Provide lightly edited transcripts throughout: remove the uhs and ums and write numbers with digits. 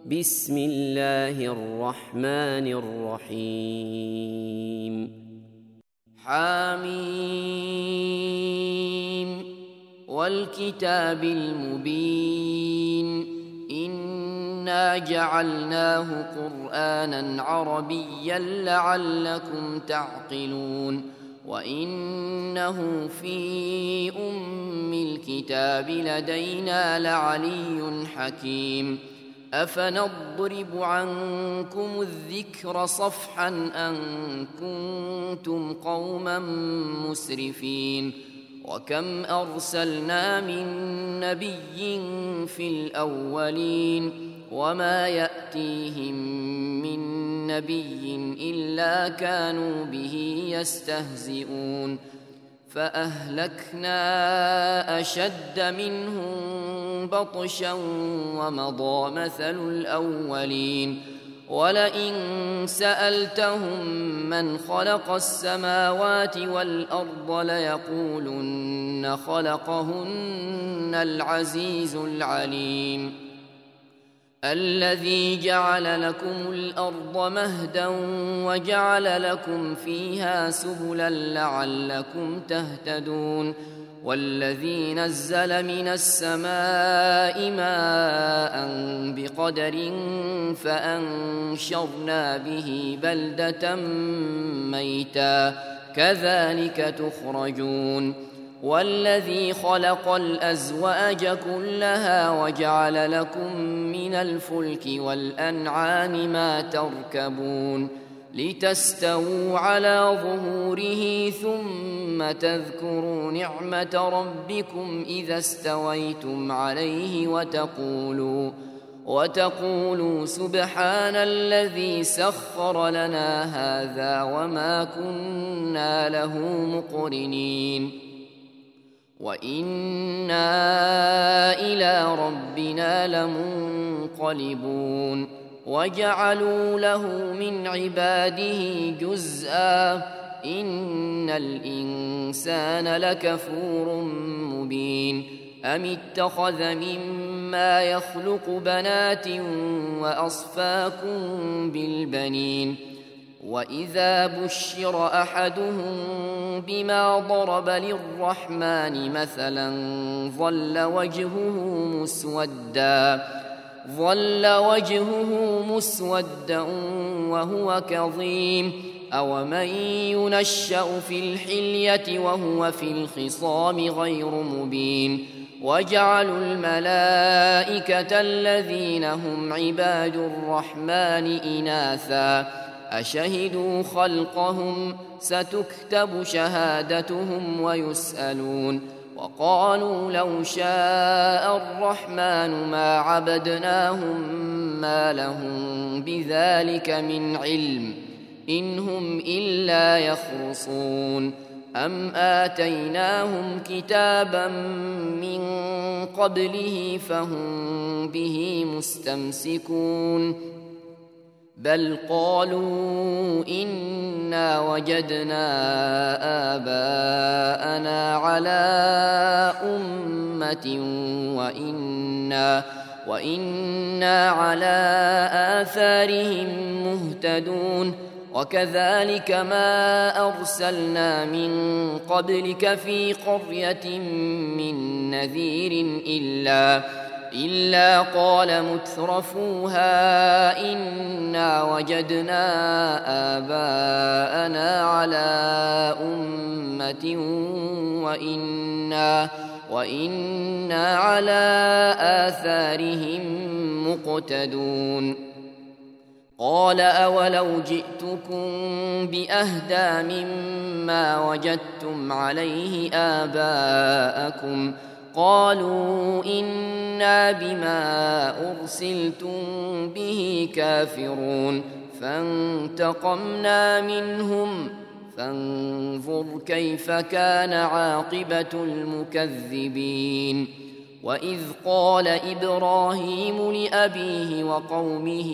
بسم الله الرحمن الرحيم حميم والكتاب المبين إنا جعلناه قرآنا عربيا لعلكم تعقلون وإنه في أم الكتاب لدينا لعلي حكيم أفنضرب عنكم الذكر صفحا أن كنتم قوما مسرفين وكم أرسلنا من نبي في الأولين وما يأتيهم من نبي إلا كانوا به يستهزئون فأهلكنا أشد منهم بطشا ومضى مثل الأولين ولئن سألتهم من خلق السماوات والأرض ليقولن خلقهن العزيز العليم الذي جعل لكم الأرض مهدا وجعل لكم فيها سبلا لعلكم تهتدون والذي نزل من السماء ماء بقدر فأنشرنا به بلدة ميتا كذلك تخرجون والذي خلق الأزواج كلها وجعل لكم من الفلك والأنعام ما تركبون لتستووا على ظهوره ثم تذكروا نعمة ربكم إذا استويتم عليه وتقولوا سبحان الذي سخر لنا هذا وما كنا له مقرنين وإنا إلى ربنا لمنقلبون وجعلوا له من عباده جزءا إن الإنسان لكفور مبين أم اتخذ مما يخلق بنات وأصفاكم بالبنين وإذا بشر أحدهم بما ضرب للرحمن مثلا ظل وجهه مسودا وهو كظيم أومن ينشأ في الحلية وهو في الخصام غير مبين وجعلوا الملائكة الذين هم عباد الرحمن إناثا أشهدوا خلقهم ستكتب شهادتهم ويسألون وقالوا لو شاء الرحمن ما عبدناهم ما لهم بذلك من علم إن هم إلا يخرصون أم آتيناهم كتابا من قبله فهم به مستمسكون بل قالوا إنا وجدنا آباءنا على أمة وإنا على آثارهم مهتدون وكذلك ما أرسلنا من قبلك في قرية من نذير إلا قال مترفوها إنا وجدنا آباءنا على أمة وإنا على آثارهم مقتدون قال أولو جئتكم بأهدى مما وجدتم عليه آباءكم قالوا إنا بما أرسلتم به كافرون فانتقمنا منهم فانظر كيف كان عاقبة المكذبين وإذ قال إبراهيم لأبيه وقومه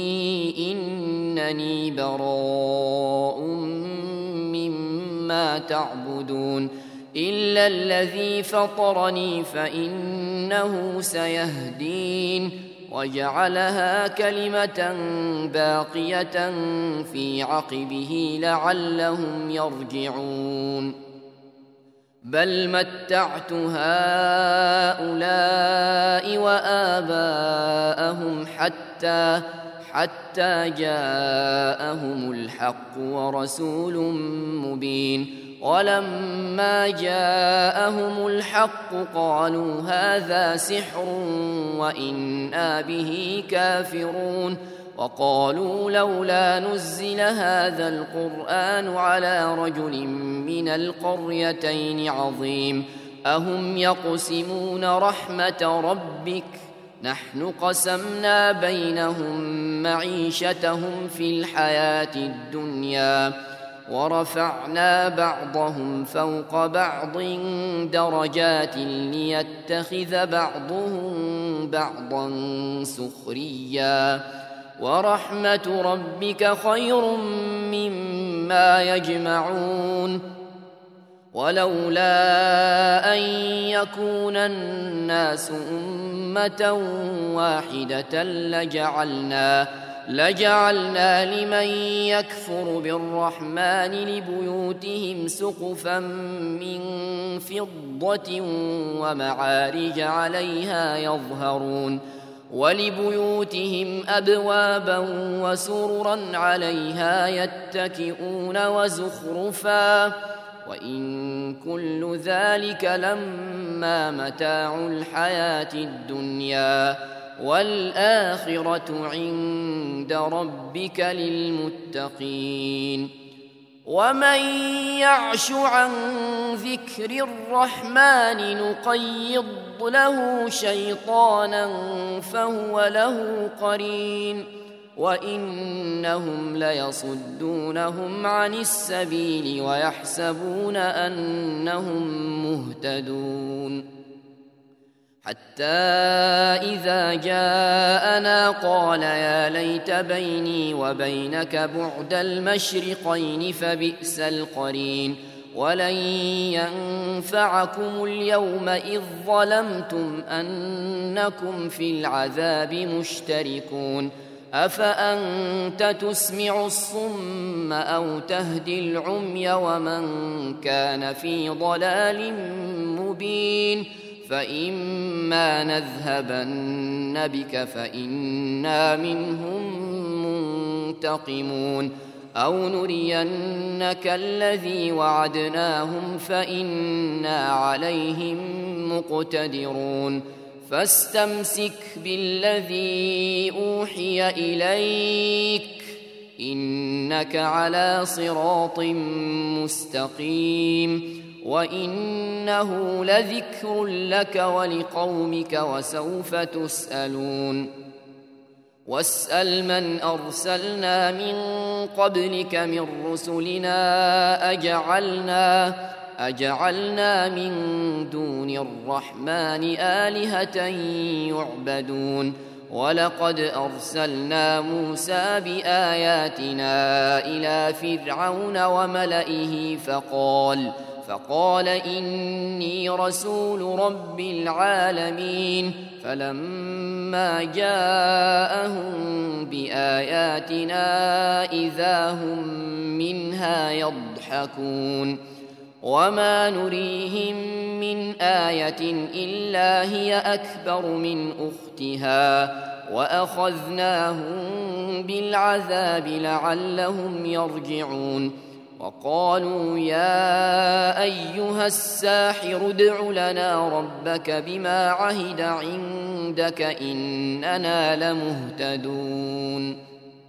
إنني براء مما تعبدون إلا الذي فطرني فإنه سيهدين وجعلها كلمة باقية في عقبه لعلهم يرجعون بل متعت هؤلاء وآباءهم حتى جاءهم الحق ورسول مبين ولما جاءهم الحق قالوا هذا سحر وإنا به كافرون وقالوا لولا نزل هذا القرآن على رجل من القريتين عظيم أهم يقسمون رحمة ربك نحن قسمنا بينهم معيشتهم في الحياة الدنيا ورفعنا بعضهم فوق بعض درجات ليتخذ بعضهم بعضا سخريا ورحمة ربك خير مما يجمعون ولولا أن يكون الناس أمة واحدة لجعلنا لمن يكفر بالرحمن لبيوتهم سقفا من فضة ومعارج عليها يظهرون ولبيوتهم أبوابا وسررا عليها يتكئون وزخرفا وإن كل ذلك لما متاع الحياة الدنيا والآخرة عند ربك للمتقين ومن يعش عن ذكر الرحمن نقيض له شيطانا فهو له قرين وإنهم ليصدونهم عن السبيل ويحسبون أنهم مهتدون حتى إذا جاءنا قال يا ليت بيني وبينك بعد المشرقين فبئس القرين ولن ينفعكم اليوم إذ ظلمتم أنكم في العذاب مشتركون أفأنت تسمع الصم أو تهدي العمي ومن كان في ضلال مبين فإما نذهبن بك فإنا منهم منتقمون أو نرينك الذي وعدناهم فإنا عليهم مقتدرون فاستمسك بالذي أوحي إليك إنك على صراط مستقيم وإنه لذكر لك ولقومك وسوف تسألون واسأل من أرسلنا من قبلك من رسلنا أجعلنا من دون الرحمن آلهة يعبدون ولقد أرسلنا موسى بآياتنا إلى فرعون وملئه فقال إني رسول رب العالمين فلما جاءهم بآياتنا إذا هم منها يضحكون وما نريهم من آية إلا هي أكبر من أختها وأخذناهم بالعذاب لعلهم يرجعون وقالوا يا أيها الساحر ادع لنا ربك بما عهد عندك إننا لمهتدون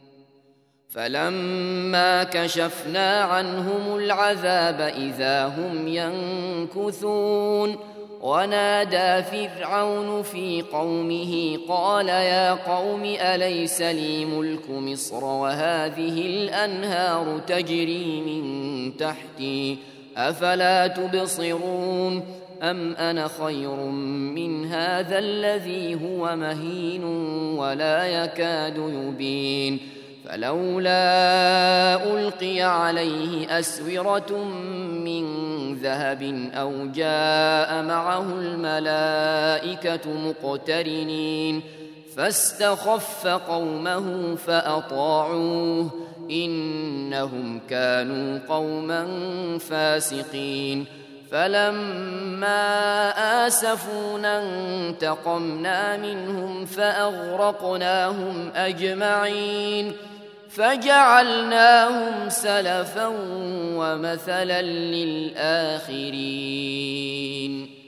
فلما كشفنا عنهم العذاب إذا هم ينكثون ونادى فرعون في قومه قال يا قوم أليس لي ملك مصر وهذه الأنهار تجري من تحتي أفلا تبصرون أم أنا خير من هذا الذي هو مهين ولا يكاد يبين فلولا ألقي عليه أسورة من ذهب أو جاء معه الملائكة مقترنين فاستخف قومه فأطاعوه إنهم كانوا قوما فاسقين فلما آسفونا انتقمنا منهم فأغرقناهم أجمعين فجعلناهم سلفا ومثلا للآخرين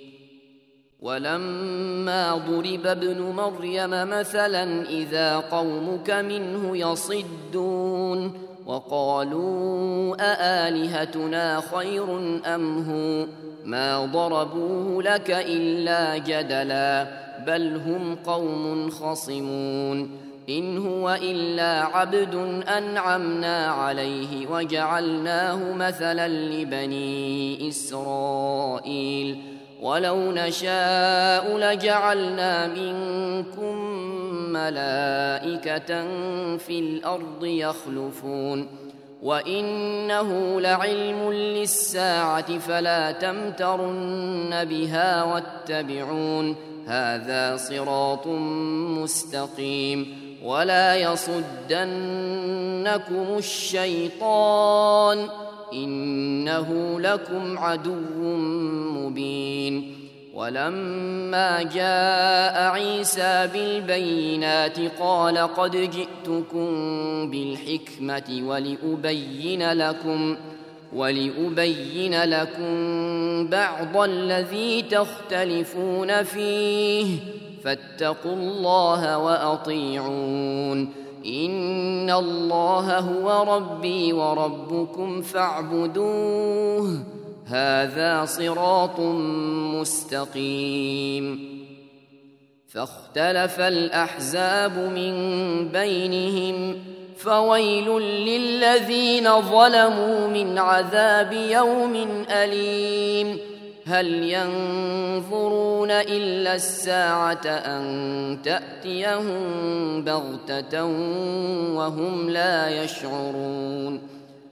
ولما ضرب ابن مريم مثلا إذا قومك منه يصدون وقالوا أآلهتنا خير أم هو ما ضربوه لك إلا جدلا بل هم قوم خصمون إن هو إلا عبد أنعمنا عليه وجعلناه مثلا لبني إسرائيل ولو نشاء لجعلنا منكم ملائكة في الأرض يخلفون وإنه لعلم للساعة فلا تمترن بها واتبعون هذا صراط مستقيم ولا يصدنكم الشيطان إنه لكم عدو مبين ولما جاء عيسى بالبينات قال قد جئتكم بالحكمة ولأبين لكم بعض الذي تختلفون فيه فاتقوا الله وأطيعون إن الله هو ربي وربكم فاعبدوه هذا صراط مستقيم فاختلف الأحزاب من بينهم فويل للذين ظلموا من عذاب يوم أليم هل ينظرون إلا الساعة أن تأتيهم بغتة وهم لا يشعرون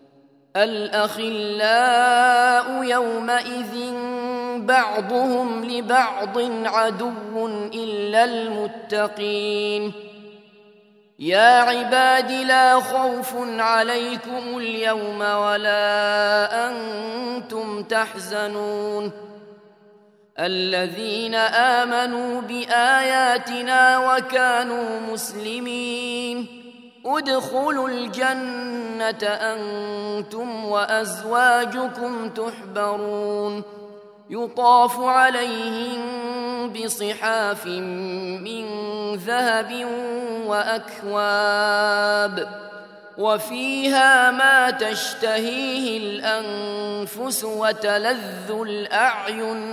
الأخلاء يومئذ بعضهم لبعض عدو إلا المتقين يا عباد لا خوف عليكم اليوم ولا أنتم تحزنون الذين آمنوا بآياتنا وكانوا مسلمين ادخلوا الجنة أنتم وأزواجكم تحبرون يطاف عليهم بصحاف من ذهب وأكواب وفيها ما تشتهيه الأنفس وتلذ الأعين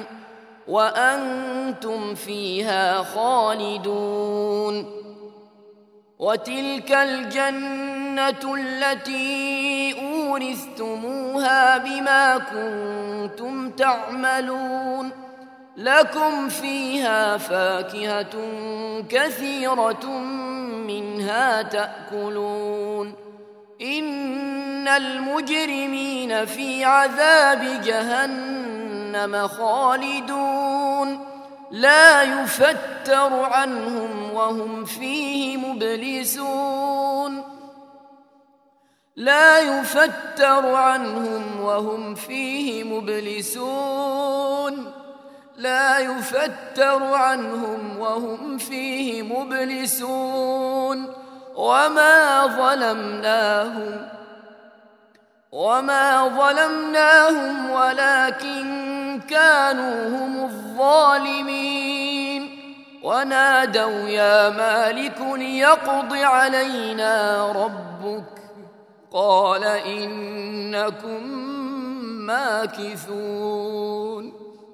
وأنتم فيها خالدون وتلك الجنة التي أورثتموها بما كنتم تعملون لكم فيها فاكهة كثيرة منها تأكلون إن المجرمين في عذاب جهنم خالدون لا يفتر عنهم وهم فيه مبلسون لا يفتر عنهم وهم فيه مبلسون لا يفتر عنهم وهم فيه مبلسون وما ظلمناهم ولكن كانوا هم الظالمين ونادوا يا مالك ليقض علينا ربك قال إنكم ماكثون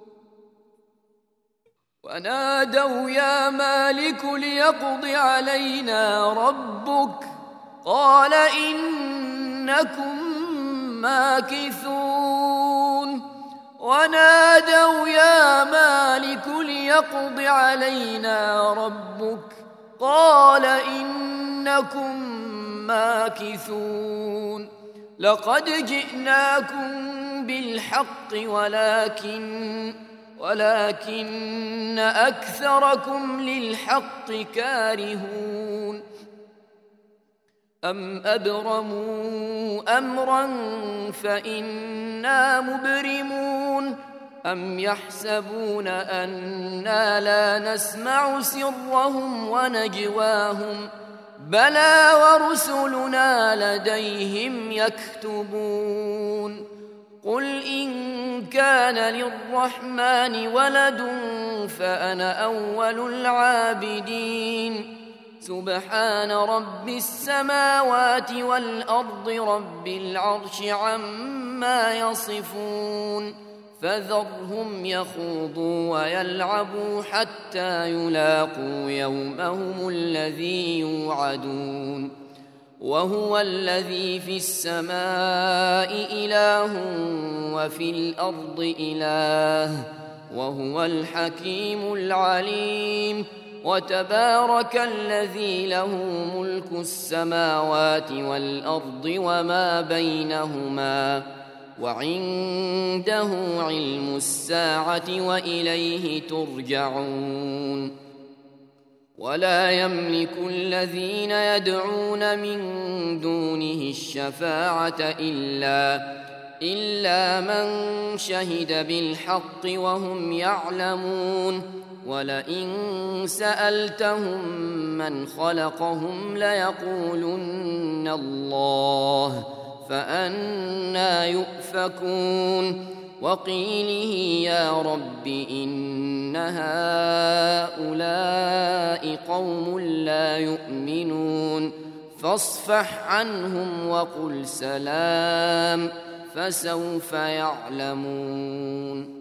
ونادوا يا مالك ليقض علينا ربك قال إنكم ماكثون ونادوا يا مالك ليقض علينا ربك قال إنكم ماكثون لقد جئناكم بالحق ولكن أكثركم للحق كارهون أم أبرموا أمرا فإنا مبرمون أم يحسبون أنا لا نسمع سرهم ونجواهم بلى ورسلنا لديهم يكتبون قل إن كان للرحمن ولد فأنا أول العابدين سبحان رب السماوات والأرض رب العرش عما يصفون فذرهم يخوضوا ويلعبوا حتى يلاقوا يومهم الذي يوعدون وهو الذي في السماء إله وفي الأرض إله وهو الحكيم العليم وتبارك الذي له ملك السماوات والأرض وما بينهما وعنده علم الساعة وإليه ترجعون ولا يملك الذين يدعون من دونه الشفاعة إلا من شهد بالحق وهم يعلمون ولئن سألتهم من خلقهم ليقولن الله فأنى يؤفكون وقيله يا رب إن هؤلاء قوم لا يؤمنون فاصفح عنهم وقل سلام فسوف يعلمون